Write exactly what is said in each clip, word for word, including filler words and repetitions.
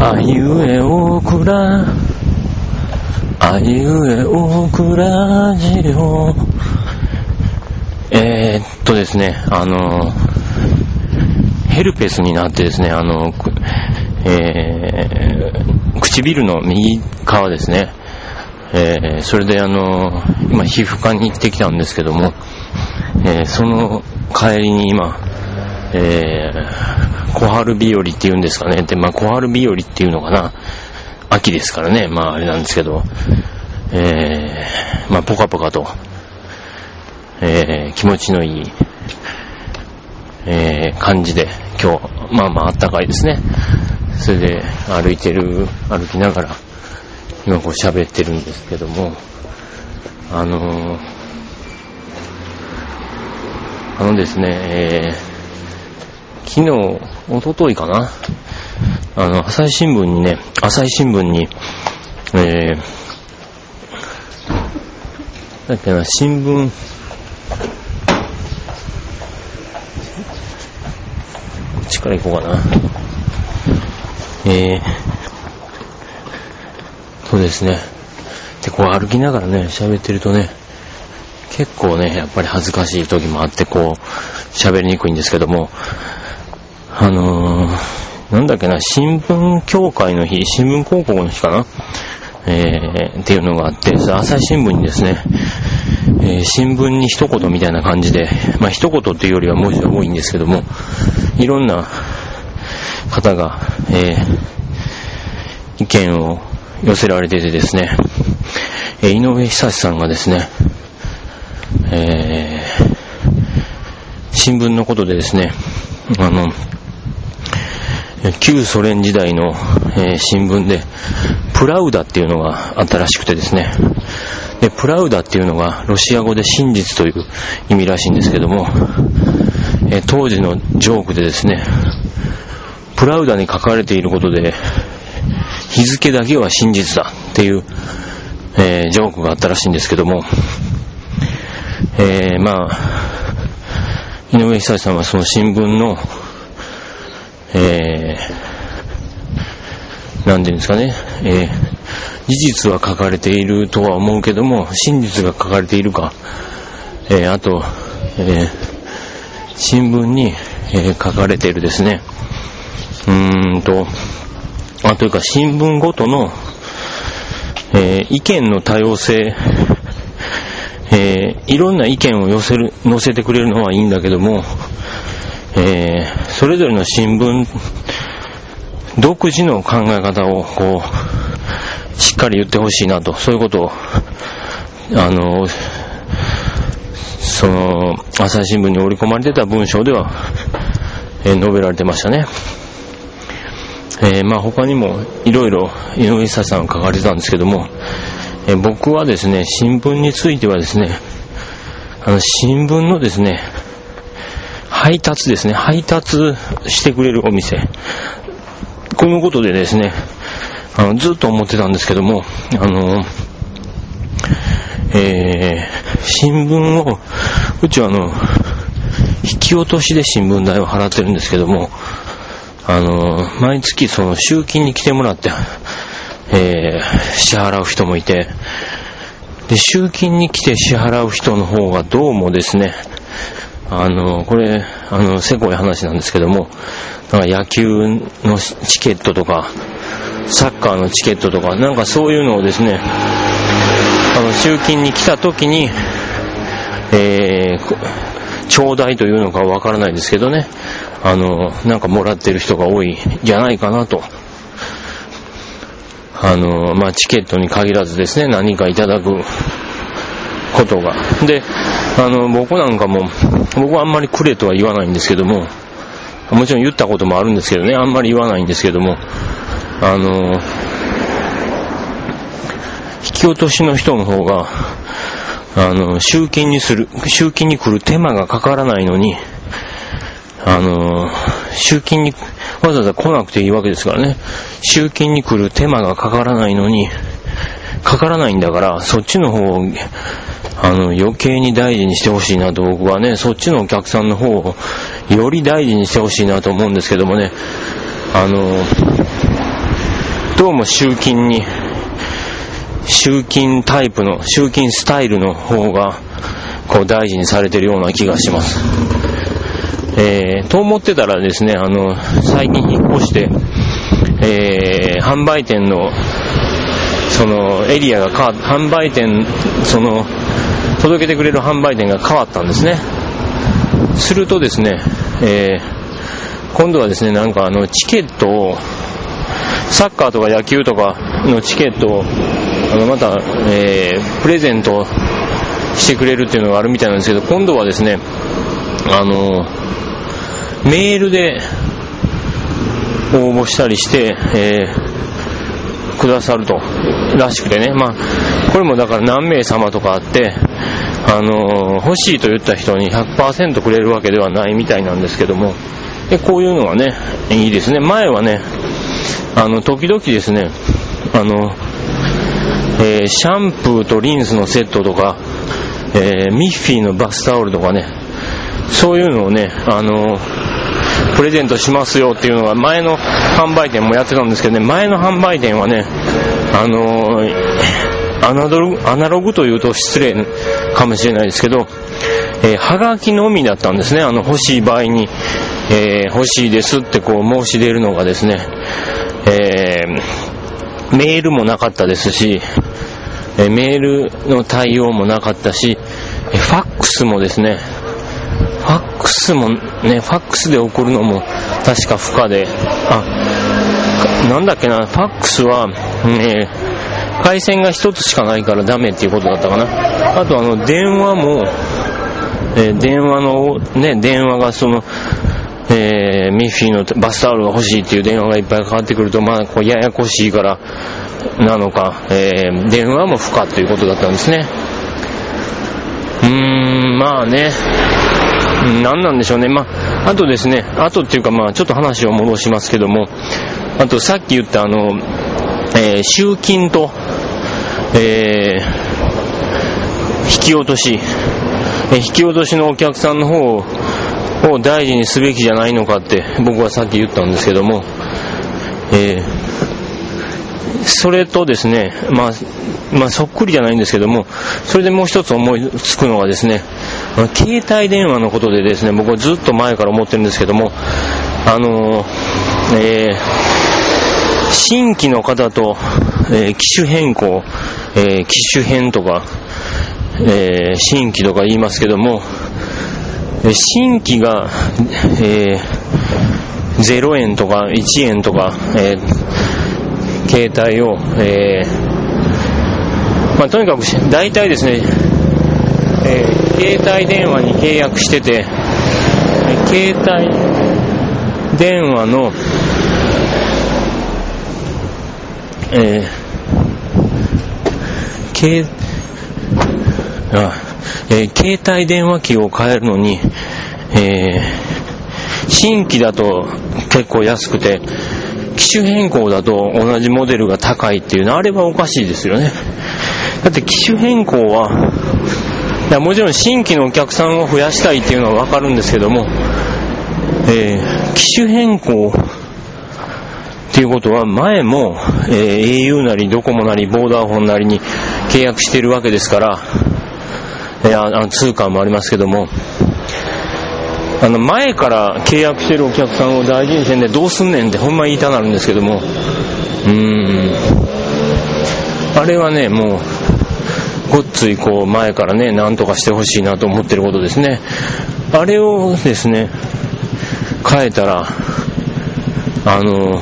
あいうえおくらあいうえおくらじよ。えー、っとですねあのヘルペスになってですねあの、えー、唇の右側ですね、えー、それであの今皮膚科に行ってきたんですけども、えー、その帰りに今えー、小春日和っていうんですかね。で、まあ、小春日和っていうのかな。秋ですからね。まあ、あれなんですけど、えー、まあ、ポカポカと、えー、気持ちのいい、えー、感じで、今日、まあまあ、暖かいですね。それで、歩いてる、歩きながら、今こう喋ってるんですけども、あのー、あのですね、えー、昨日、一昨日かな、あの、朝日新聞にね、朝日新聞に、えー、だっけな、新聞、こっちから行こうかな。えー、そうですね。で、こう歩きながらね、喋ってるとね、結構ね、やっぱり恥ずかしい時もあって、こう、喋りにくいんですけども、あのー、なんだっけな、新聞協会の日、新聞広告の日かな、えー、っていうのがあって、朝日新聞にですね、えー、新聞に一言みたいな感じで、まあ一言っていうよりは文字が多いんですけども、いろんな方が、えー、意見を寄せられててですね、えー、井上久志さんがですね、えー、新聞のことでですね、あの、旧ソ連時代の、えー、新聞でプラウダっていうのがあったらしくてですね、でプラウダっていうのがロシア語で真実という意味らしいんですけども、えー、当時のジョークでですね、プラウダに書かれていることで日付だけは真実だっていう、えー、ジョークがあったらしいんですけども、えー、まあ井上久志さんはその新聞のえー、なんていうんですかね、えー、事実は書かれているとは思うけども、真実が書かれているか、えー、あと、えー、新聞に、えー、書かれているですね、うーんと、あというか新聞ごとの、えー、意見の多様性、えー、いろんな意見を寄せる、載せてくれるのはいいんだけども、えー、それぞれの新聞独自の考え方をこうしっかり言ってほしいなと、そういうことをあのその朝日新聞に織り込まれてた文章では、えー、述べられてましたね。えー、まあ他にもいろいろ井上久志さんが書かれてたんですけども、えー、僕はですね、新聞についてはですね、あの新聞のですね配達ですね、配達してくれるお店、このことでですね、あのずっと思ってたんですけども、あの、えー、新聞を、うちはあの、引き落としで新聞代を払ってるんですけども、あの、毎月その集金に来てもらって、えー、支払う人もいて、で、集金に来て支払う人の方がどうもですね、あの、これ、あの、せこい話なんですけども、なんか野球のチケットとか、サッカーのチケットとか、なんかそういうのをですね、あの、集金に来た時に、えー、頂戴というのかわからないですけどね、あの、なんかもらってる人が多いんじゃないかなと。あの、まあ、チケットに限らずですね、何かいただくことが。で、あの、僕なんかも、僕はあんまりくれとは言わないんですけども、もちろん言ったこともあるんですけどね、あんまり言わないんですけども、あの、引き落としの人の方が、あの、集金にする、集金に来る手間がかからないのに、あの、集金にわざわざ来なくていいわけですからね、集金に来る手間がかからないのに、かからないんだから、そっちの方を、あの、余計に大事にしてほしいなと、僕はね、そっちのお客さんの方をより大事にしてほしいなと思うんですけどもね、あの、 どうも集金に集金タイプの集金スタイルの方がこう大事にされてるような気がします。えー、と思ってたらですね、あの最近引っ越して、えー、販売店のそのエリアが変わっ販売店その届けてくれる販売店が変わったんですね。するとですね、えー、今度はですね、なんかあのチケットをサッカーとか野球とかのチケットをあのまた、えー、プレゼントしてくれるっていうのがあるみたいなんですけど、今度はですね、あのメールで応募したりして、えー、くださるとらしくてね、まあこれもだから何名様とかあって、あの欲しいと言った人に ひゃくパーセント くれるわけではないみたいなんですけども、でこういうのはねいいですね。前はね、あの時々ですね、あの、えー、シャンプーとリンスのセットとか、えー、ミッフィーのバスタオルとかね、そういうのをね、あのプレゼントしますよっていうのが前の販売店もやってたんですけどね、前の販売店はね、あのアナログ、アナログというと失礼かもしれないですけど、えー、はがきのみだったんですね。あの欲しい場合に、えー、欲しいですってこう申し出るのがですね、えー、メールもなかったですし、えー、メールの対応もなかったし、えー、ファックスもですね、ファックスもね、ファックスで送るのも確か不可で、あ、なんだっけな、ファックスは、えー、回線が一つしかないからダメっていうことだったかな。あとあの電話も、えー、電話のね、電話がその、えー、ミッフィーのバスタオルが欲しいっていう電話がいっぱいかかってくると、まあこうややこしいからなのか、えー、電話も不可ということだったんですね。うーん、まあね、何なんでしょうね。まああとですね、あとっていうかまあちょっと話を戻しますけども、あとさっき言ったあの、えー、集金と、えー、引き落とし、えー、引き落としのお客さんの方をを大事にすべきじゃないのかって僕はさっき言ったんですけども、えー、それとですね、まあ、まあそっくりじゃないんですけども、それでもう一つ思いつくのはですね、携帯電話のことでですね、僕はずっと前から思ってるんですけども、あのー、えー、新規の方と、えー、機種変更、えー、機種変とか、えー、新規とか言いますけども、新規が、えー、ゼロえんとかいちえんとか、えー、携帯を、えーまあ、とにかく大体ですね、えー、携帯電話に契約してて、携帯電話の、えー、携あえー、携帯電話機を変えるのに、えー、新規だと結構安くて、機種変更だと同じモデルが高いっていうのはあれはおかしいですよね。だって機種変更は、いやもちろん新規のお客さんを増やしたいっていうのはわかるんですけども、えー、機種変更っていうことは前も、えー、エーユー なりドコモなりボーダーフォンなりに契約しているわけですから、いや、あの通貨もありますけども、あの前から契約してるお客さんを大事にせんでどうすんねんってほんま言いたなるんですけども、うーん、あれはね、もうごっついこう前からね、なんとかしてほしいなと思ってることですね。あれをですね変えたら、あの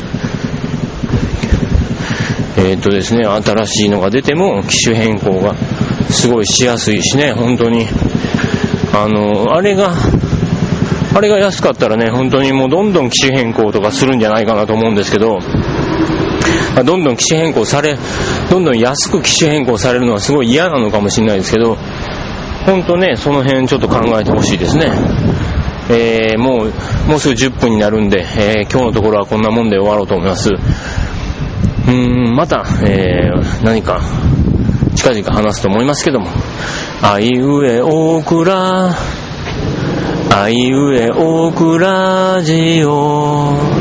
えーっとですね新しいのが出ても機種変更がすごいしやすいしね、本当にあのあれがあれが安かったらね、本当にもうどんどん機種変更とかするんじゃないかなと思うんですけど、どんどん機種変更されどんどん安く機種変更されるのはすごい嫌なのかもしれないですけど、本当ねその辺ちょっと考えてほしいですね。えー、もうもうすぐじゅっぷんになるんで、えー、今日のところはこんなもんで終わろうと思います。うーん、また、えー、何か近々話すと思いますけども、あいうえおくらあいうえおくラジオ。